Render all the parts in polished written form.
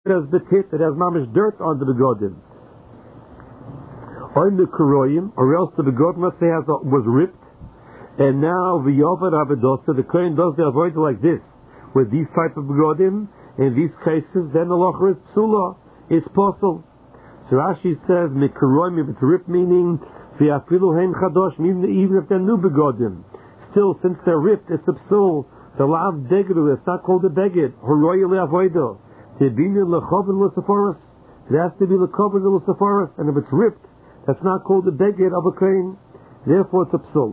has betit, it has mamish dirt on the begodim. Or the kuroyim, or else the begodim, let's say, was ripped, and now the yovad avadosa, the kohen does the avoid like this, with these type of begodim, in these cases, then the locher is psula, it's possible. So Rashi says, mikuroyim, if it's ripped, meaning, v'afilu hein chadosh, even if they're new begodim, still, since they're ripped, it's a psul. The lav degru, it's not called a beged. Horoy le'avoido. Tebinu le'chovin l'seforos. It has to be le'chovin l'seforos. And if it's ripped, that's not called a beged of a crane. Therefore, it's a psul.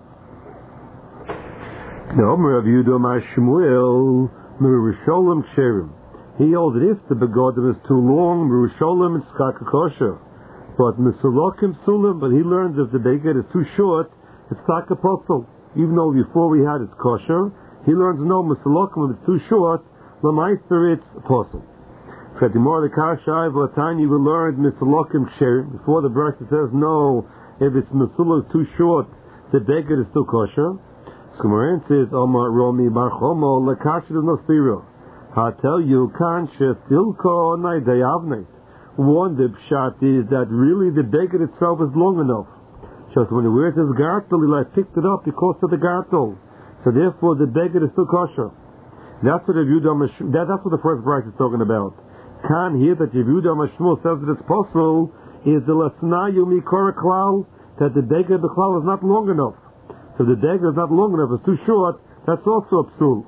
No, Rav Yehuda Mar Shmuel, Merusholim Ksherim. He holds that if the begodim is too long, Merusholim it's kosher. But Mesulokim Sulim, but he learns if the beged is too short, it's apostle. Even though before we had it's kosher, he learns no Mesulokim, if it's too short, Lamaister it's apostle. Furthermore, the Kashai Vatani we learned Mesulokim Ksherim. Before the verse it says no, if it's Mesulok too short, the beged is still kosher. Skamaran says, Omar Romi Barchomo, Lakashid no Siro. I tell you, Kansha Silko Naidayavne. One, the pshat is that really the beged itself is long enough. Just when he wears his gartel, he picked it up because of the gartel. So therefore the beged is still kosher. That's what that's what the first verse is talking about. Kan here that Yehuda Mashmuel says that it's possible is the Lasnayu Mikora Klal, that the beged the klal is not long enough. So the beged is not long enough, it's too short, that's also a psul.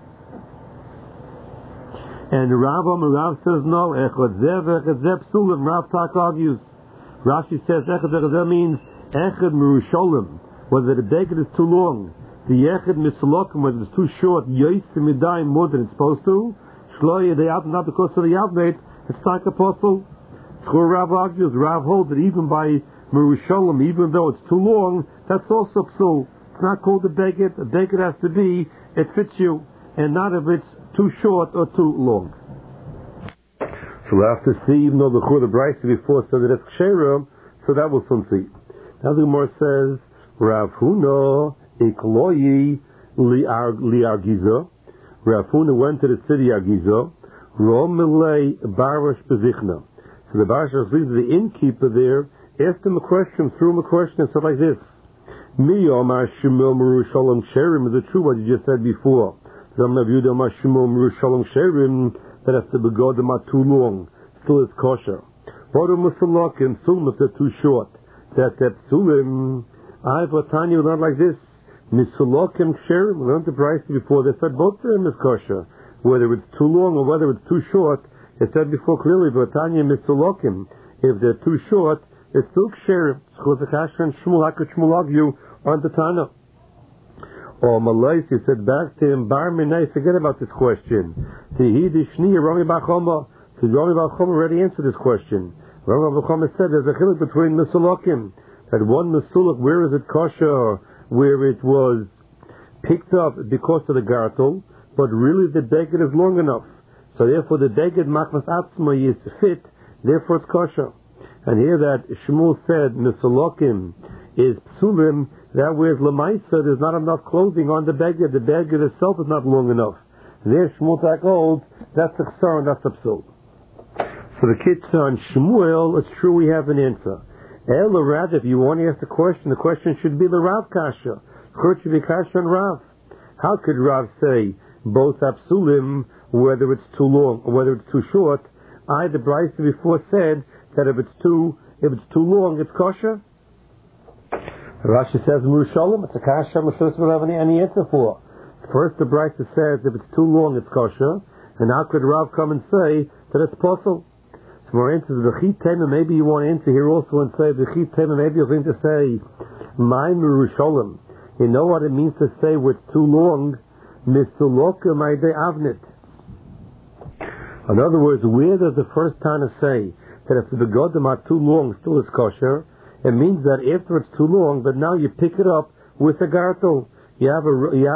And Rav says no, Echad Zeh psulim, Rav Tak argues. Rashi says Echad Zeh means Echad Merusholim, whether the beged is too long. The Echad Misalokim, whether it's too short, Yosim Midayim more than it's supposed to. Shloya the Yavneit, not because of the Yavneit, it's like apostle. So Rav argues, Rav holds that even by Merusholim, even though it's too long, that's also psul. It's not called a beged. A beged has to be, it fits you, and not if it's too short or too long. So we'll have to see, even though the Brisa before said that it's ksherim, so that will soon see. Now the Gemara says, Rav Huna ikloyi li'argiza. Rav Huna went to the city Argiza. Romilei barash bezichna. So the barash leads the innkeeper there, asked him a question, threw him a question, and said like this: Mi Omar Shmuel Merusholim Sherim. Is it true what you just said before? That if the begodim are too long, still is kosher. But Musalakim Sulim if they're too short. That Sulim, I've Tanya learned like this. Misulakim Ksherim, we learned the price before, they said both of them is kosher. Whether it's too long or whether it's too short, it said before clearly, but Tanya Misulakim, if they're too short, it's still Ksherim. Chuzakash and Shmuel, how could Shmuel argue on the Tana? Or Malais, he said back to him, Bar Minay, forget about this question. Tehidi Shniya, Rami Bachoma. So Rami Bachoma already answered this question. Rami Bachoma said there's a chiluk between Misulakim. That one Misulak, where is it kosher, where it was picked up because of the gartel, but really the beged is long enough. So therefore the beged machmas atzma is fit, therefore it's kosher. And here that Shmuel said Misulakim is psulim, that whereas Lamaisa, there's not enough clothing on the beged itself is not long enough. There Shmuel Tak holds, that's a chsar and that's a psul. So the kitzah on Shmuel, it's true we have an answer. El Rav, if you want to ask the question should be the Rav Kasha. It should be Kasha and Rav. How could Rav say both psulim, whether it's too long or whether it's too short? The Brisa before said that if it's too long, it's kosher. Rashi says Merusholim, it's a kasha Merusholim will have any answer for. First the Brisa says if it's too long it's kosher, and how could Rav come and say that it's possible? So more answers, V'chit Tema, maybe you want to answer here also and say V'chit Tema, maybe you're going to say my Merusholim. You know what it means to say with too long, Misuloka Maidei Avnit. In other words, where does the first Tana say that if the begodim are too long still is kosher? It means that after it's too long, but now you pick it up with a gartel. You have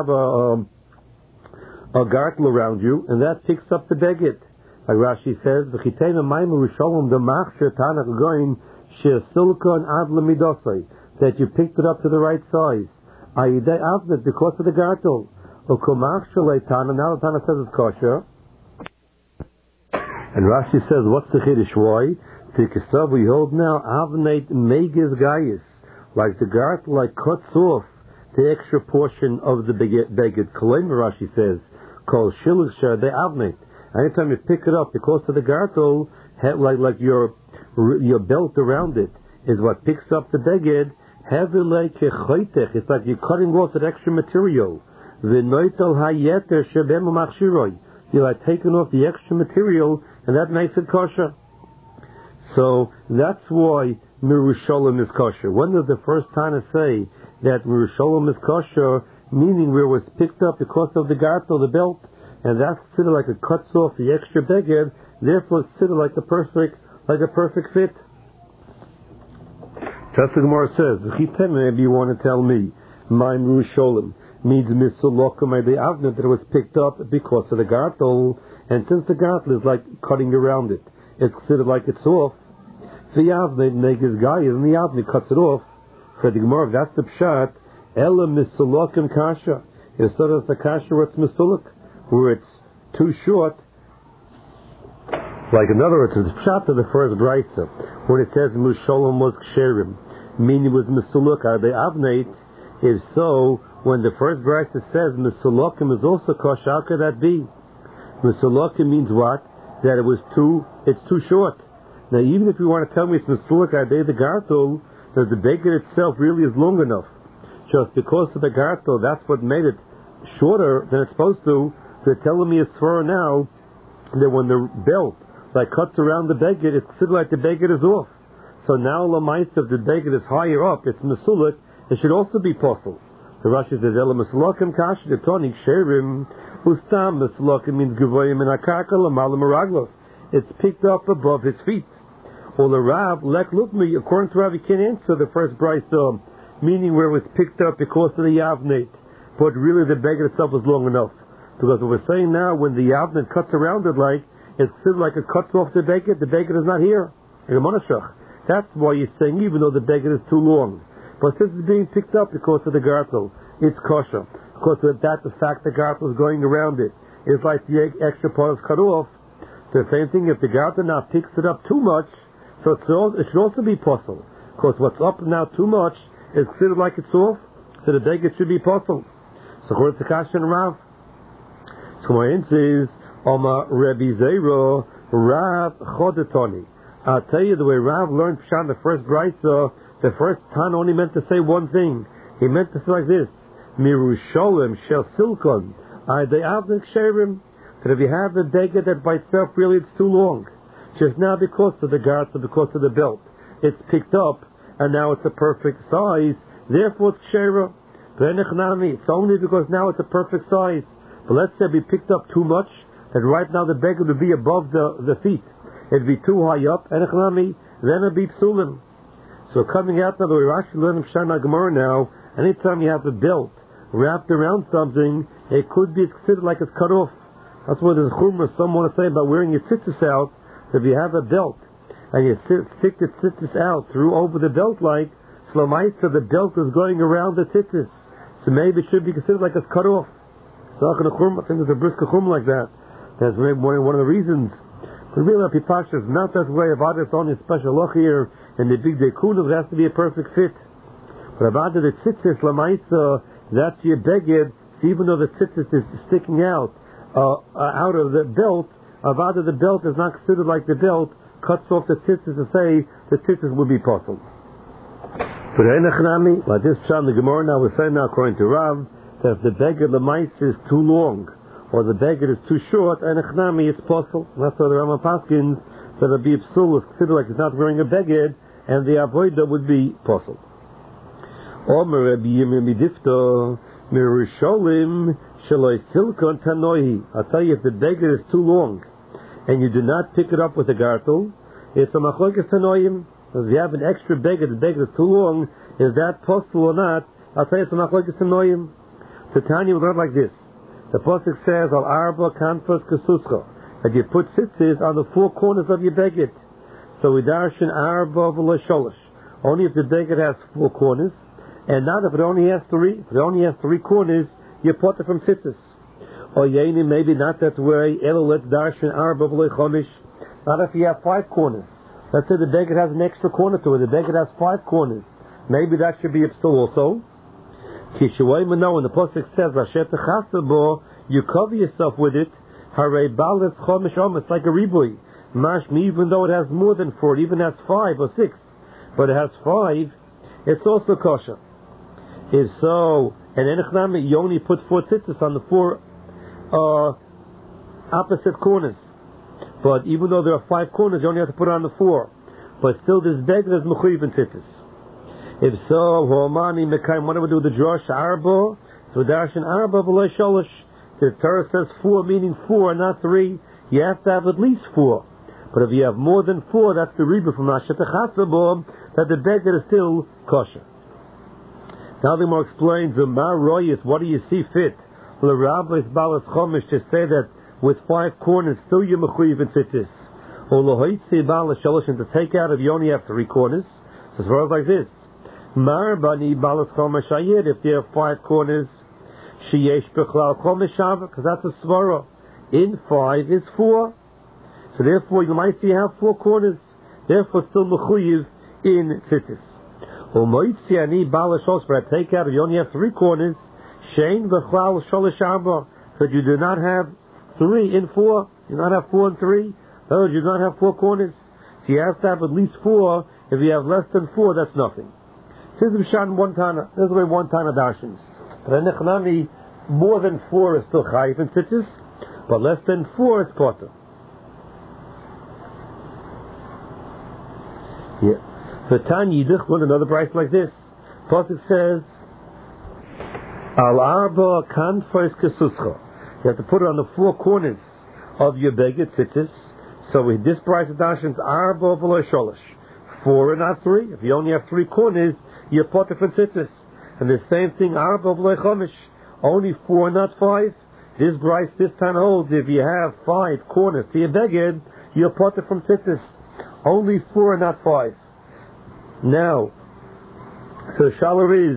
a gartel around you, and that picks up the beged. Like Rashi says, "V'chitema maimu risholom demach shetanach goin shesilkon ad lemidosai," that you picked it up to the right size. Ayidei avnet because of the gartel. Ukomach shalei tana. Now the Tana says it's kosher. And Rashi says, what's the Chiddush? Why? Because we hold now, Avnate Meges Gaius, like the gartel, like cuts off the extra portion of the beged. Kolaim, Rashi says, Kol Shiluk Shar de Avnate. Anytime you pick it up, because of the gartel, like your belt around it is what picks up the beged. It's like you're cutting off that extra material. You're like taking off the extra material, and that makes it kosher. So that's why Mirushalim is kosher. When was the first time to say that Mirushalim is kosher, meaning where it was picked up because of the gartel, the belt, and that's considered like it cuts off the extra beged, therefore it's considered like a perfect fit. That's what the Gemara says. Maybe you want to tell me, my Mirushalim means Misulokum the Avnet, that it was picked up because of the gartel, and since the gartel is like cutting around it, it's considered like it's off. The Avnet Meges Gaius, and the Avnet cuts it off. For the Gemara, that's the Pshat. Ela Misulokum Kasha. It's sort of the Kasha where it's Misulok, where it's too short. Like in other words, it's Pshat of the first Brisa, when it says Mirushalim was Ksherim, meaning it was Misulok, are they Avnate? If so, when the first Brisa says Misulokim is also kosher, how could that be? Misulokim means what? That it's too short. Now, even if you want to tell me it's Misulok, are they the gartel, that the beged itself really is long enough. Just because of the gartel, that's what made it shorter than it's supposed to. They're telling me it's thrown now that when the belt like cuts around the beged, it's considered like the beged is off. So now Lamaisa, if the beged is higher up, it's Misulik, it should also be possible. The Rashi says, Ela Misulakim Kash, the Tonic Sherim, Ustam Misulakim means Gavoyim and Akarka, Lamalam Maraglos. It's picked up above his feet. Or the Rav, Lek Lukmi, according to Rav, you can't answer the first Brisa, meaning where it was picked up because of the Yavnet. But really the beged itself was long enough. Because what we're saying now, when the Yavnet cuts around it like, it's still like it cuts off the beged is not here. That's why you're saying even though the beged is too long. But since it's being picked up because of the gartel, it's kosher. Because of that, the fact the gartel is going around it, it's like the extra part is cut off. The same thing, if the gartel now picks it up too much, so it should also be possible. Because what's up now too much is considered like it's off, so the beged should be possible. So according to Kash and Rav, so my answer is, Oma Rebbe Zero, Rav Chodetoni. I'll tell you the way Rav learned Pshat the first Brisa, the first time only meant to say one thing. He meant to say like this, Mirushalim Shel Silkon, they Avnik Sherim, that if you have a beged that by itself really it's too long. Just now because of the garter, because of the belt, it's picked up, and now it's a perfect size, therefore it's Shera. It's only because now it's a perfect size. But let's say we picked up too much, that right now the beged would be above the feet. It'd be too high up, and then it'd be psulim. So coming out now, the way Rashi learned from Shana Gemara now, anytime you have a belt wrapped around something, it could be considered like it's cut off. That's what the chumrah some want to say about wearing your tzitzis out. If you have a belt, and you stick the tzitzis out through over the belt like, Slamaisa, the belt is going around the tzitzis. So maybe it should be considered like it's cut off. So I think there's a brisker chum like that. That's maybe one of the reasons. But really, Pipasha is not that way. About it's only a special look here, and the big dekuna, it has to be a perfect fit. But about the tzitzis, lamaisa, that's your beged, even though the tzitzis is sticking out of the belt, about the belt is not considered like the belt, cuts off the tzitzis to say the tzitzis would be possible. But like this Pshat, the Gemara now we're saying now according to Rav, that if the beged lamaisa is too long, or the beged is too short, and echnami is possible. That's why the Rama Paskins that a b'ipsul is considered like it's not wearing a beged, and the avoida would be possible. Omer Rabbi Yirmiyah midifta mirusholim shaloi silkon tanohi. I'll tell you, if the beged is too long, and you do not pick it up with a gartel, it's a machlokes tanoim. If you have an extra beged, the beged is too long, is that possible or not? I'll tell you, it's a machlokes tanoim. The Tanya will learn like this. The pasuk says, "Al arba kanfas kesuscha," that you put tzitzis on the four corners of your beged. So we darshan arba v'lo sholosh. Only if the beged has four corners, and not if it only has three. If it only has three corners, you put it from tzitzis. Or yeni, maybe not that way. Elo let's darshan arba v'lo chomish. Not if you have 5 corners. Let's say the beggar has an extra corner to it. The beggar has 5 corners. Maybe that should be a psul also. When the pasuk says, you cover yourself with it. It's like a ribui. Mashmi, even though it has more than 4, it even has 5 or 6, but it has 5, it's also kosher. If so, and Enechnami, you only put 4 tzitzis on the 4 opposite corners. But even though there are 5 corners, you only have to put it on the 4. But still, this beggar is mechuyev in tzitzis. If so, Homani Mekayim, what do we do with the Josh Arba? So Darshan Arba v'lo sholosh. The Torah says 4, meaning 4, not 3. You have to have at least 4. But if you have more than 4, that's the riba from Ashet Chatzabo, that the beggar is still kosher. Now the more explains the Mar Royis, what do you see fit? The Rabbis Balas Chomish to say that with 5 corners still you're mechuyev in tzitzis. Or Lohoitzi Balas Shalosh, and to take out if you only have 3 corners. So as far as like this. Mar Bani Balas Chomish Ayid, if you have 5 corners, Sheyesh Bechlal Chomish Shava, because that's a svara. In 5 is 4. So therefore, you might see you have 4 corners. Therefore, still mechuyev in tzitzis. Umoitzi ani bala shos, but I take out if you only have 3 corners. Shein v'chlal sholish arba, so you do not have 3 in 4. You do not have 4 in 3. No, you do not have 4 corners. So you have to have at least 4. If you have less than 4, that's nothing. This is one tana. This is the way one tana darshans. But in Nechanami, more than 4 is still chayiv in tzitzis, but less than 4 is potter. Yeah. So Tan Yidich, learn another price like this. Pasuk says, Al Arba Kanfos Kesuscha. You have to put it on the 4 corners of your beggar tzitzis. So with this price of Dashans, Arba v'lo sholosh. 4 and not 3. If you only have 3 corners, you're potter from tzitzis. And the same thing, Arba v'lo chomish. Only 4 and not 5. This price this time holds, if you have 5 corners to your beggar, you're potter from tzitzis. Only 4 and not 5. Now, so Shalar is,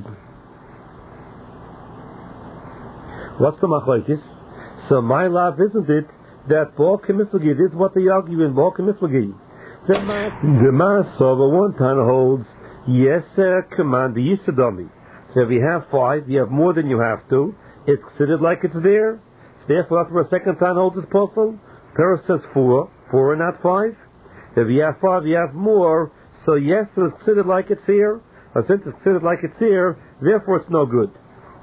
what's the machlokes? So my love, isn't it, that Baal Kemiflagi, this is what they argue in Baal Kemiflagi. The Masova one time holds, yes, command the Yisadami. So if you have 5, you have more than you have to, it's considered like it's there. Therefore, after a second time holds is possible. Torah says 4 and not 5. If you have 5, you have more. So yes, it's considered like it's here. But since it's considered like it's here, therefore it's no good.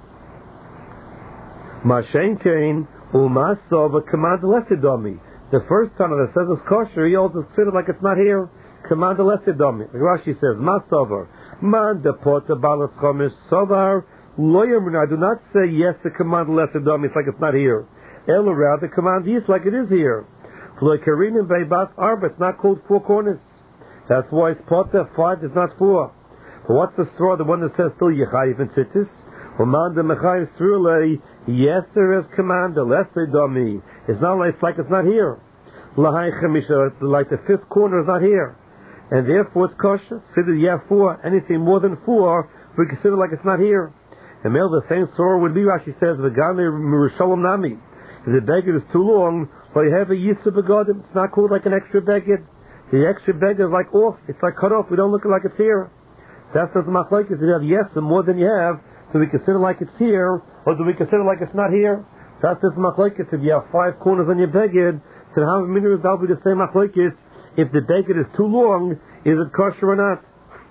Mashen Kain Umasov command lesidami. The first time that says it's kosher, he also considered like it's not here. Command lesidami. Rashi says Masover. Man the porta balas chomish sovar loyamrin. I do not say yes the command lesidami. It's like it's not here. Ela rather command yes like it is here. Loikarinim beibat arba. It's not called 4 corners. That's why it's potter 5 is not 4. But what's the straw? The one that says still yechayiv in tzitzis. Umanda mechayiv through yes there is command lesser domi. It's not like it's not here. Lahai chamisha, like the 5th corner is not here, and therefore it's kosher. Consider you have 4. Anything more than 4, we consider like it's not here. And male the same straw would be. Rashi says v'gani mirushalam nami. If the beggar is too long, but you have a yisur begodim, it's not called like an extra beggar. The extra beggar is like off. It's like cut off. We don't look like it's here. That's what the machlokes. If you have yes and more than you have, do we consider like it's here, or do we consider like it's not here? That's the machlokes. If you have 5 corners on your beggar, so how many of that will be the same machlokes? If the beggar is too long, is it kosher or not?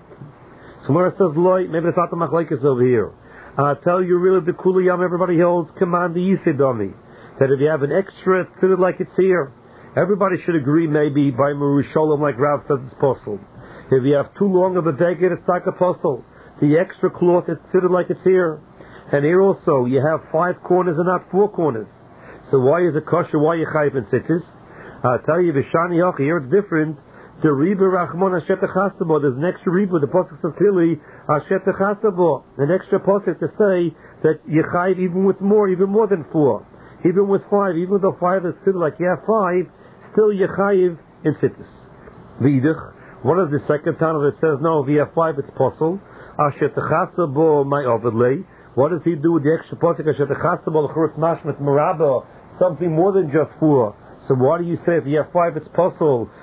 So where it says loy, maybe it's not the machlokes over here. I'll tell you really the kuliyam everybody holds command the yisidami. That if you have an extra, it's considered like it's here. Everybody should agree maybe by Merushalim like Rav says it's possible. If you have too long of a beggar, it's like a puzzle. The extra cloth is considered like it's here. And here also, you have 5 corners and not 4 corners. So why is it kosher? Why are you chayiv in tzitzis? I'll tell you, Vishani Yoch, here it's different. The Riba Rachmon Ashet Echastabo, there's an extra Riba, the Pasuk says clearly, Ashet Echastabo, an extra Pasuk to say that you chayiv even with more, even more than 4. Even with 5, even though 5 is still like you have 5, still yechayiv in tzitzis. V'idich, one of the second time that says no, if you have 5, it's possible. Asher techasa bo my ovedlei. What does he do with the extra pasuk? Asher techasa bo l'churus mashmet merabah, something more than just 4. So why do you say if you have 5, it's possible?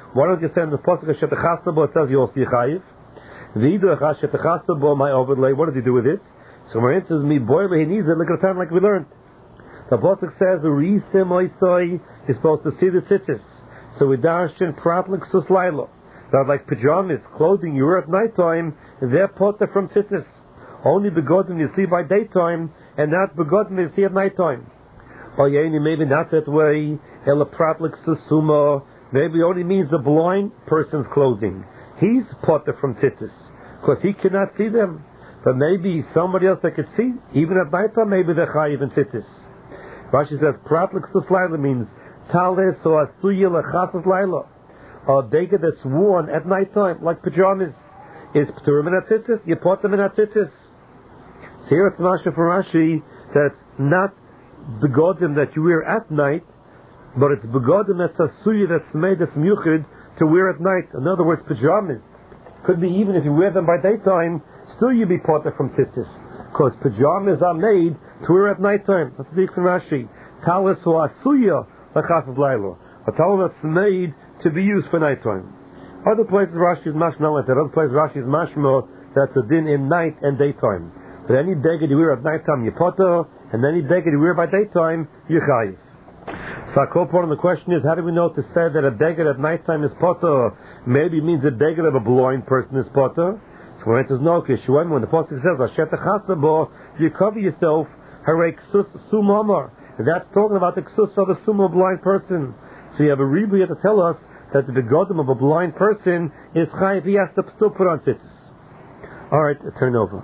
Why don't you say in the pasuk Shetachasa Bo? It says you also Yechayiv. V'idach Shetachasa Bo my overlay. What does he do with it? So my answer is me boy, he needs it. Look at the time like we learned. The pasuk says the Risim Oisoi is supposed to see the tzitzis. So we darshan pratlik suslailo. That like pajamas, clothing you wear at nighttime, they're potter from tzitzis. Only begotten you see by daytime, and not begotten you see at nighttime. Or maybe not that way. Ela pratlik susuma. Maybe only means the blind person's clothing. He's potter from tzitzis, because he cannot see them. But maybe somebody else that could see, even at nighttime, maybe they're chayiv in tzitzis. Rashi says pratlik suslailo means tales or asuya lechasas laila. A dega that's worn at nighttime, like pajamas, is p'turim in atzitzis. You put them in atzitzis. So here it's Masha for Rashi that it's not begodim that you wear at night, but it's begodim that's asuya that's made that's muchid to wear at night. In other words, pajamas could be even if you wear them by daytime, still you be potter from tzitzis, because pajamas are made to wear at nighttime. That's the from Rashi. Talis or asuya lechasas laila. A towel that's made to be used for nighttime. Other places Rashi is mashma like that. Other places Rashi is mashma that's a din in night and daytime. But any beggar you wear at nighttime you potter, and any beggar you wear by daytime you chayiv. So our part of the question is, how do we know to say that a beggar at nighttime is potter? Maybe it means a beggar of a blind person is potter. So when it says no, when the pasuk says Ashetachasa Bo, you cover yourself, Harei ksus sumamar. That's talking about the ksus of a sumo blind person. So you have a ribu to tell us that the begodim of a blind person is chayiv. He has to still put on tzitzis. All right, turn over.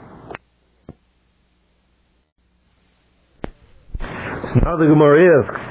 So now the Gemara asks,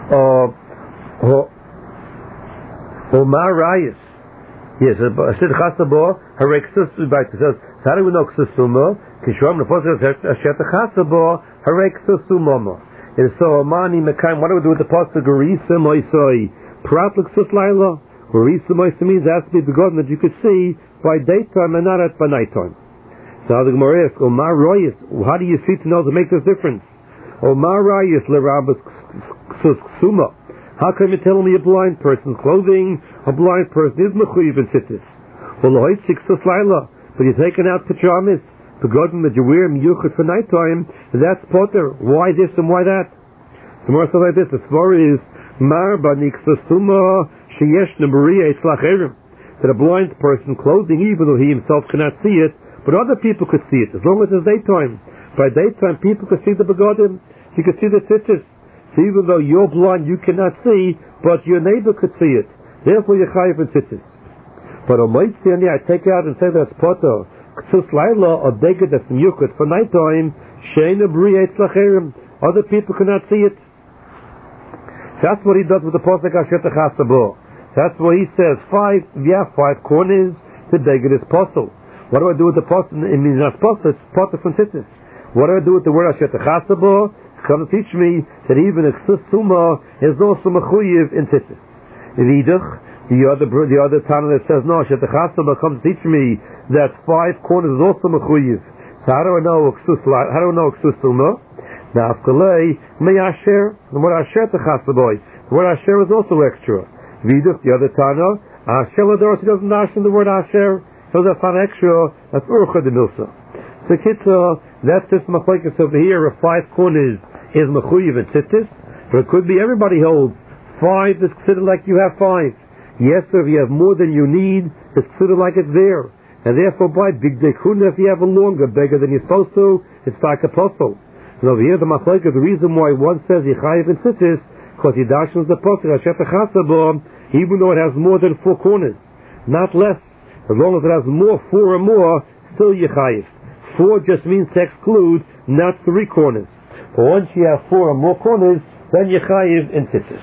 Omar Rayis. Yes, I said Chasabo, Hareksus Bite. So how do we know Ksusuma? Kishram the Pasuk says Shetachasabo, Hareksus Sumama. And so Amani Mekayim, what do we do with the Pasuk Garisa Moisoi? Pratlik Suslaila. Garisa Moisoi means it has to be begotten that you could see by daytime and not by nighttime. So how the Gemara asks, Omar Rayis, how do you see to know to make this difference? Omar Rayis Lerabas Ksuma. How come you tell me a blind person's clothing? A blind person is mechuyev in tzitzis. Well, but you're taking out pajamas, begotten that you wear miyuchot for nighttime, and that's potter. Why this and why that? So more so like this. The story is Mar baniksasuma sheyesh nebariya etzlacherim. That a blind person clothing, even though he himself cannot see it, but other people could see it as long as it's daytime. By daytime, people could see the begotten. You could see the tzitzis. So even though you're blind, you cannot see, but your neighbor could see it. Therefore, you're chayiv in tzitzis. But on my tzini, I take out and say that's potter. Ksus laila, or deged that's miyukot for nighttime, sheina bri etz lacherim. Other people cannot see it. That's what he does with the pasuk Ashetachasa Bo. That's what he says. Five corners. The deged is posel. What do I do with the posel? It means not posel. It's potter from tzitzis. What do I do with the word Ashetachasa Bo? Come to teach me that even a ksus suma is also mechuyev in tzitzis. The other Tana that says no, Shetachasa Bo comes to teach me that five corners is also mechuyev. So how do I know ksus suma? Now afkalei may asher. The word asher Shetachasa Bo. The word asher is also extra. Viduch, the other Tana, asher ladoros, he doesn't asher the word asher. So that's not extra. That's urcha de milsa. So kitza, that's just machlekes over here of five corners is mechuyev and tzitzis, but it could be everybody holds five is considered like you have five. Yes, sir, if you have more than you need, it's considered like it's there. And therefore, by big dekuna, if you have a longer beggar than you're supposed to, it's like a postal. And over here, the machlekes, the reason why one says yichayev and tzitzis, because he dashes the postal, Ashetachasa Bo, even though it has more than four corners, not less. As long as it has more, four or more, still yichayev. Four just means to exclude, not three corners. But once you have four or more corners, then you chayiv in tzitzis.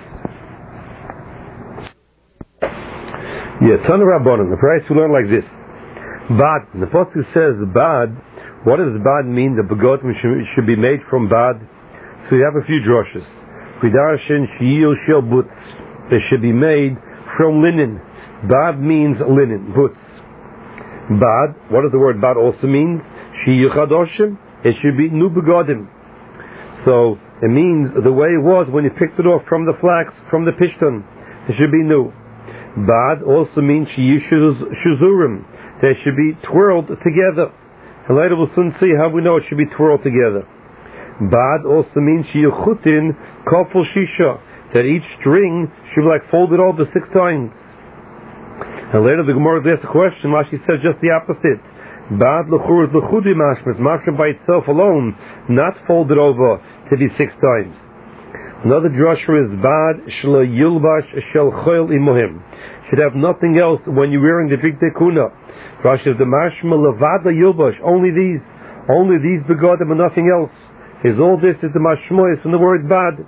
Ton of Rabbanon. The price we learn like this. Bad. The pasuk says bad. What does bad mean? The begotten should be made from bad. So you have a few droshes. Vidarshin shiyil shel butz. They should be made from linen. Bad means linen. Butz. Bad. What does the word bad also mean? Shiyil chadoshim. It should be new begotten. So it means the way it was when you picked it off from the flax, from the pishton. It should be new. Bad also means shizurim. They should be twirled together. And later we'll soon see how we know it should be twirled together. Bad also means shiuchutin kofel shisha. That each string should be like folded over 6 times. And later the Gemara asks a question, Rashi says just the opposite. Bad l'chur is l'chudi mashmas, mashma by itself alone, not folded over to be 6 times. Another drasha is bad shlo yilbash shel choil imuhim. Should have nothing else when you're wearing the big tekuna. Rashi says the mashma levada yilbash, only these begodim and nothing else. Is all this is the mashma is from the word bad.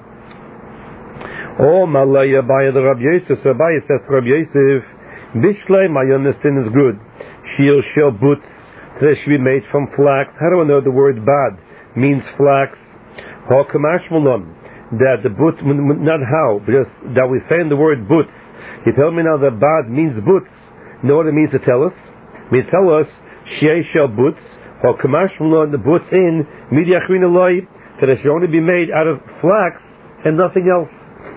Oh, Malaya Baya the Rabbi Yosef. So Baya says to Rabbi Yosef, Bishleim, I understand is good. Shil shel butz, they should be made from flax. How do I know the word bad means flax? How kamashmalon, that the butz, not how, but just that we say in the word butz. You tell me now that bad means butz. You know what it means to tell us? It means tell us, Shei shel butz, how kamashmalon, the butz in, midiachrin aloi, that it should only be made out of flax and nothing else.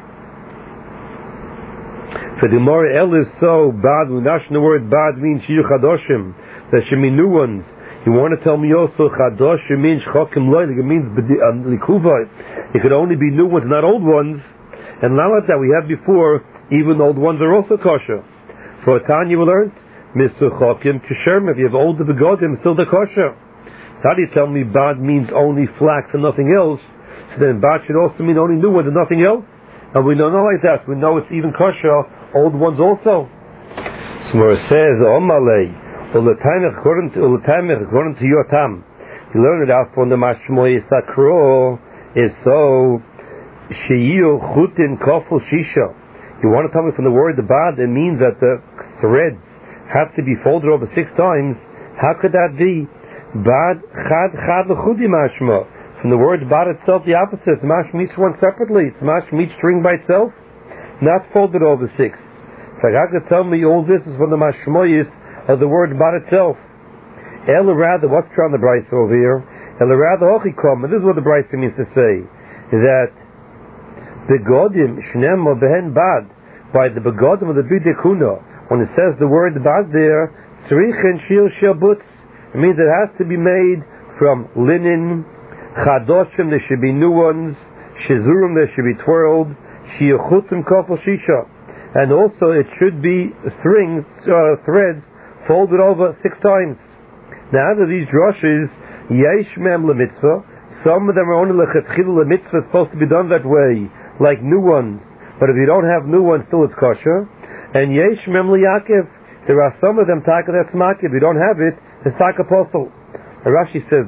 For the more El is so bad, the word bad means shiyu chadoshim. There should be new ones. You want to tell me also chadoshim means chokim loy, it means likuvay. It could only be new ones, not old ones. And not like that we had before, even old ones are also kosher. For a time you learned, Mr. Chokim Kisherm, if you have older begodim, still the kosher. How do you tell me bad means only flax and nothing else? So then bad should also mean only new ones and nothing else? And we know not like that. We know it's even kosher, old ones also. So where it says, Omalei, according to your tam, you learn it out from the Mashmoy Sakro, is so, Sheiyu Chutin Kofel Shisha. You want to tell me from the word the bad, it means that the threads have to be folded over 6 times. How could that be? Bad, Chad L'chudi Mashma. From the word bad itself, the opposite. Smash each one separately. Smash each string by itself, not folded over 6. So how could tell me all this is from the mashmoyis of the word bad itself? El rather, what's on the Bryce over here? El rather hochikom, and this is what the Bryce means to say, that the godim shnem behen bad, by the begodim of the bidekuna, when it says the word bad there, tzrichen shil shel butz, it means it has to be made from linen. Chadoshim, there should be new ones. Shizurim, there should be twirled. Shiuchutim kofel shisha, and also it should be threads folded over 6 times. Now, out of these drushes, yesh mem lemitzvah. Some of them are only lechatchila lemitzvah, supposed to be done that way, like new ones. But if you don't have new ones, still it's kosher. And yesh mem liyakev. There are some of them taka that's makiv. If you don't have it, it's taka apostle. Rashi says,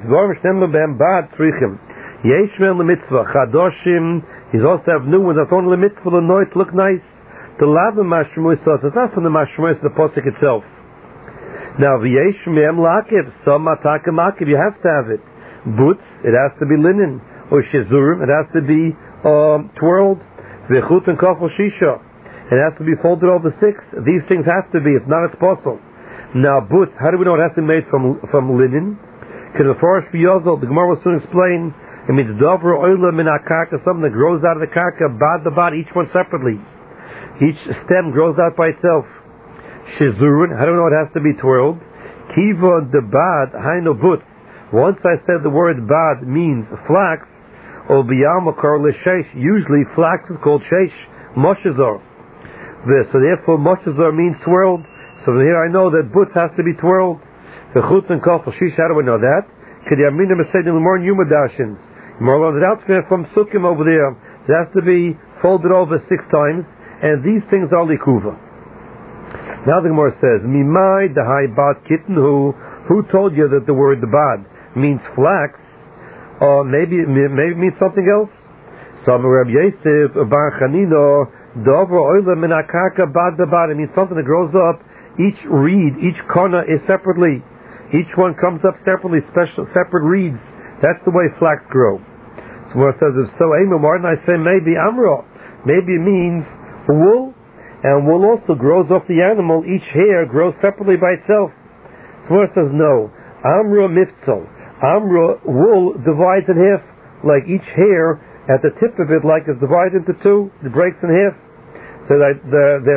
Yeshmel mitzvah, Chadoshim, he's also have new ones, that's only mitzvah, the noise look nice. The lava mashmois, it's not from the mashmois, the posik itself. Now, Yeshmel lakiv, some ataka makiv, you have to have it. Boots, it has to be linen. Or shizurim, it has to be twirled. Vechut and kofel shisha, it has to be folded over 6. These things have to be, if not, it's possible. Now, boots, how do we know it has to be made from linen? Because the forest biyozol, the Gemara will soon explain, it means dover oila min akarka, something that grows out of the karka, bad the bad, each one separately. Each stem grows out by itself. Shizurin, how do we know it has to be twirled? Kiva the bad, haino butz. Once I said the word bad means flax, or biyam makar l'sheish, usually flax is called sheish, moshazor. So therefore moshazor means twirled. So from here I know that butz has to be twirled. The chut and kofel shish, how do we know that? Could you amina mesayin l'mor yumadashins? More learns it out from sukkim over there. It has to be folded over 6 times, and these things are likuva. Now the Gemara says, Mimai dahai bad kitten, who told you that the word bad means flax, or maybe it means something else? Some Rabbi Yosef bar Chanino dover oila min akarka bad bad. It means something that grows up. Each reed, each corner is separately. Each one comes up separately, separate reeds. That's the way flax grow. So where it says, if so, Martin, I say maybe Amro. Maybe it means wool, and wool also grows off the animal. Each hair grows separately by itself. So where it says, no. Amro miftzol. Amro, wool divides in half, like each hair at the tip of it, like it's divided into 2, it breaks in half. So that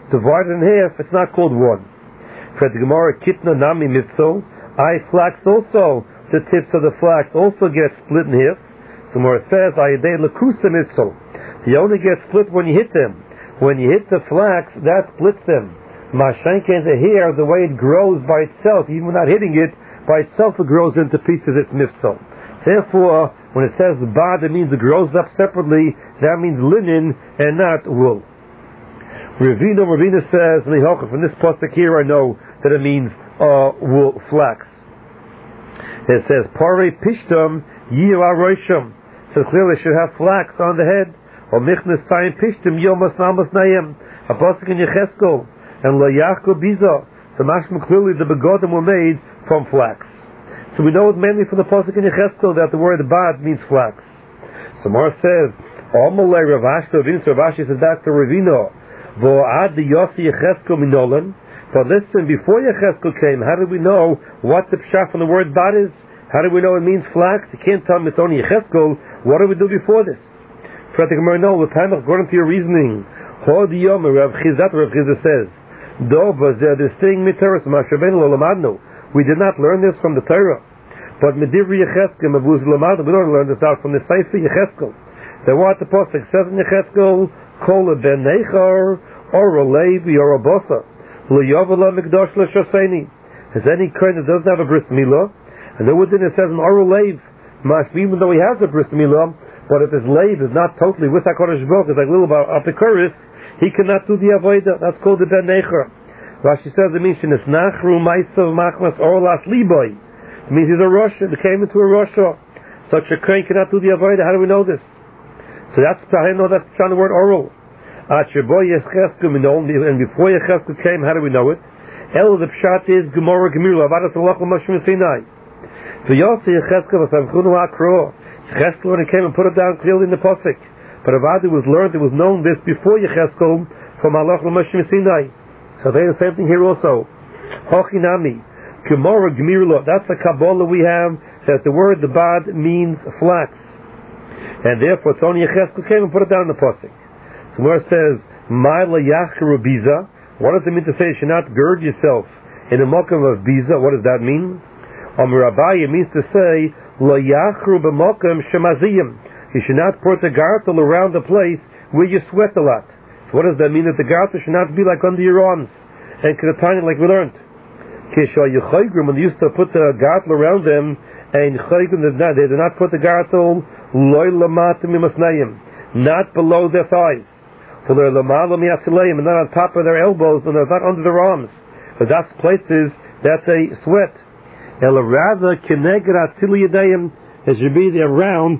divided in half, it's not called one. For the Gemara, kitna nami mitzo, flax also, the tips of the flax also get split in half. The Gemara says, ayadei lakusa mitzo, you only get split when you hit them. When you hit the flax, that splits them. Mashenke and the hair, the way it grows by itself, even without hitting it, by itself it grows into pieces, it's mifsal. Therefore, when it says bad, it means it grows up separately, that means linen and not wool. Ravina says, from this pasuk here I know that it means wool, flax. It says, Pare pishtam yira rosham. So clearly it should have flax on the head. Or michnes sayin pishtam yomas namas nayim. A pasuk in Yecheskel. And lo yachko biza. So mashma clearly the begodim were made from flax. So we know it mainly from the pasuk in Yecheskel that the word bad means flax. So Mar says, Amalei Ravashto Ravina. So Ravashi says back to Ravina. Vo'ad the Yossi Yecheskel minolan. But listen, before Yecheskel came, how did we know what the pshat from the word bad is? How do we know it means flax? You can't tell me it's only Yecheskel. What did we do before this? For the Gemara, no, according to your reasoning, Rav Chizah says, we did not learn this from the Torah, but we don't learn this out from the Sefer Yecheskel. Then what the pasuk says in Yecheskel, Kol ben Nechar or a Levi or a Bosa, L'Yovala Mikdash L'Shoseni. Has any kohen that doesn't have a bris milah, and then within it says an Or Lev, even though he has a bris milah, but if his Lev is not totally with HaKadosh Baruch Hu, it's like a little apikuris, he cannot do the avodah. That's called the ben Nechar. Rashi says it means Nachru Maisav Machmas Orlas Liboy. It means he's a Russia. He came into a Russia. Such a kohen cannot do the avodah. How do we know this? So that's I know that's on the word oral. And before Yecheskel came, how do we know it? El the pshat is Gemara Gemirla Avadas Alach L'Moshe Sinai. So Yossi Yecheskel V'Samchunu Akro. Yecheskel when he came and put it down clearly in the pasuk. But Avadi was learned, it was known this before Yecheskel from Alach L'Moshe Sinai. So they the same thing here also. Hochinami Gemara Gemirla. That's the Kabbalah we have that the word the bad means flax. And therefore, Tony Yecheskel came and put it down in the pasuk. So where it says, Ma'la Yachru Biza, what does it mean to say you should not gird yourself in a mokum of Biza? What does that mean? Amirabai, it means to say, La Yachru B'mokum Shemaziyim. You should not put the gartel around the place where you sweat a lot. So what does that mean? That the gartel should not be like under your arms. And Kedatanya, like we learned. Kisha Yechaygrim, when they used to put the gartel around them, and Yechaygrim, they did not put the gartel not below their thighs, and not on top of their elbows, and not under their arms. But that's places that they sweat. It should be around